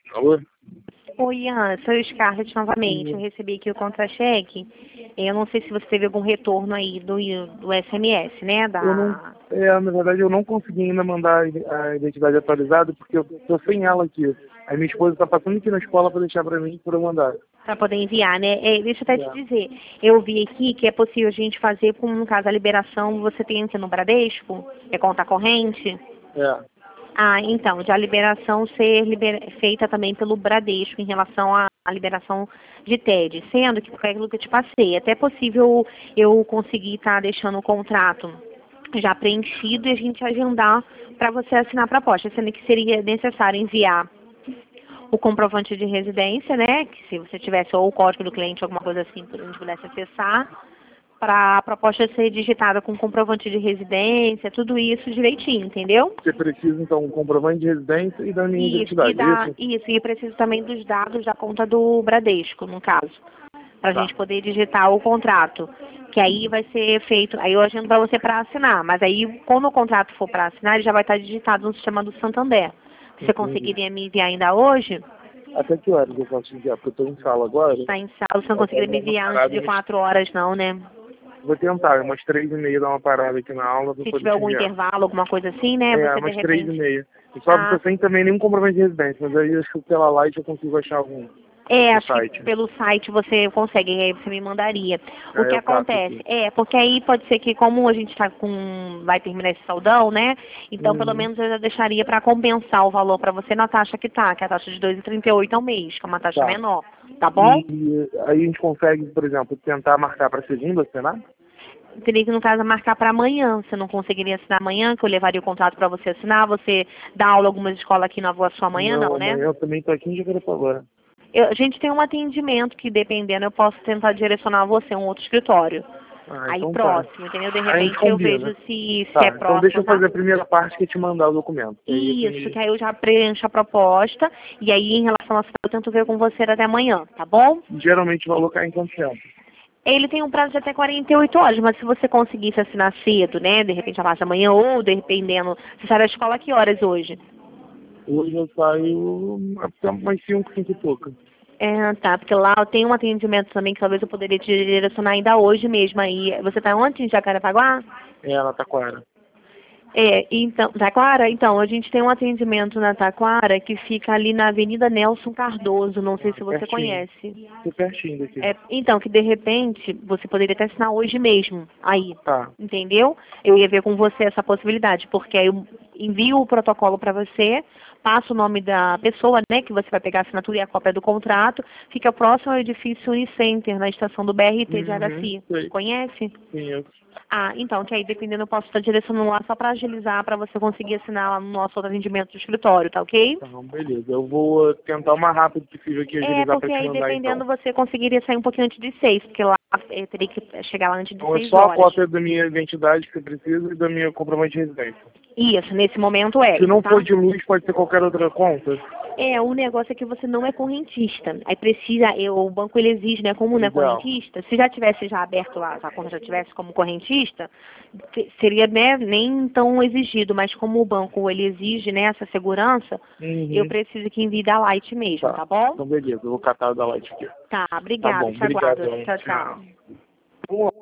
Alô? Oi, Ian, sou Scarlett novamente. Eu recebi aqui o contra-cheque. Eu não sei se você teve algum retorno aí do SMS, né? Eu não, na verdade eu não consegui ainda mandar a identidade atualizada porque eu tô sem ela aqui. Aí minha esposa tá passando aqui na escola para deixar para mim para eu mandar. Para poder enviar, né? Deixa eu até te dizer. Eu vi aqui que é possível a gente fazer, como no caso a liberação, você tem no Bradesco, é conta corrente. É. Ah, então, de a liberação ser feita também pelo Bradesco em relação à liberação de TED, sendo que foi aquilo que eu te passei. Até é possível eu conseguir estar deixando o contrato já preenchido e a gente agendar para você assinar a proposta, sendo que seria necessário enviar o comprovante de residência, né? Que se você tivesse ou o código do cliente, alguma coisa assim, que a gente pudesse acessar, para a proposta ser digitada com comprovante de residência, tudo isso direitinho, entendeu? Você precisa, então, um comprovante de residência e da minha identidade, e preciso também dos dados da conta do Bradesco, no caso, para a gente poder digitar o contrato. Que aí vai ser feito, aí eu agendo para você para assinar, mas aí quando o contrato for para assinar, ele já vai estar digitado no sistema do Santander. Você conseguiria me enviar ainda hoje? Até que horas eu posso enviar? Porque eu estou em sala agora. Está em sala, você não conseguiria me enviar antes de 4 horas não, né? Vou tentar, umas 3h30 dar uma parada aqui na aula. Se tiver algum intervalo, alguma coisa assim, né? Você umas de repente... 3h30. E só sem também nenhum comprovante de residência, mas aí acho que pela Light eu consigo achar algum. Acho que pelo site você consegue, aí você me mandaria. O que eu acontece? Porque aí pode ser que como a gente está vai terminar esse saudão, né? Então pelo menos eu já deixaria para compensar o valor para você na taxa que tá, que é a taxa de 2,38 ao mês, que é uma taxa menor, tá bom? E aí a gente consegue, por exemplo, tentar marcar para segunda, assinar? Teria que, no caso, marcar para amanhã. Você não conseguiria assinar amanhã, que eu levaria o contrato para você assinar. Você dá aula em algumas escolas aqui na Voa Sul amanhã, não, né? Amanhã eu também estou aqui em Jacarepaguá. A gente tem um atendimento que, dependendo, eu posso tentar direcionar você a um outro escritório. Aí então próximo, entendeu? De repente eu vejo se é próximo. Então deixa eu fazer a primeira parte que é te mandar o documento. Isso, que aí eu já preencho a proposta e aí em relação a eu tento ver com você até amanhã, tá bom? Geralmente o valor cai em quanto tempo? Ele tem um prazo de até 48 horas, mas se você conseguisse assinar cedo, né? De repente a parte da manhã ou dependendo. Você sai da escola a que horas hoje? Hoje eu saio até umas 5, 5 e pouco. Tá, porque lá eu tenho um atendimento também que talvez eu poderia te direcionar ainda hoje mesmo aí. Você tá onde, em Jacarepaguá? Na Taquara. Então, Taquara? Então, a gente tem um atendimento na Taquara que fica ali na Avenida Nelson Cardoso, não sei se você conhece. Pertinho daqui. Então, que de repente você poderia até assinar hoje mesmo, aí. Tá. Entendeu? Eu ia ver com você essa possibilidade, porque aí eu envio o protocolo para você, passo o nome da pessoa, né, que você vai pegar a assinatura e a cópia do contrato, fica próximo ao edifício Unicenter, na estação do BRT de Araci. Conhece? Conheço. Então, que aí dependendo eu posso estar direcionando lá só para agilizar, para você conseguir assinar lá no nosso outro atendimento do escritório, tá ok? Então, beleza. Eu vou tentar o mais rápido possível aqui agilizar para te mandar, porque aí dependendo você conseguiria sair um pouquinho antes de 6, porque lá eu teria que chegar lá antes de 6 horas. Só a cópia da minha identidade que você precisa e da minha comprovante de residência. Isso, nesse momento Se não for de luz, pode ser qualquer outra conta? O negócio é que você não é correntista. Aí precisa, o banco ele exige, né? Como não é correntista, se já tivesse aberto lá, a conta já tivesse como correntista, seria, né, nem tão exigido, mas como o banco ele exige, né, essa segurança, eu preciso que envie da Light mesmo, tá bom? Então beleza, eu vou catar o da Light aqui. Tá, obrigada, te aguardo. Tchau, tchau.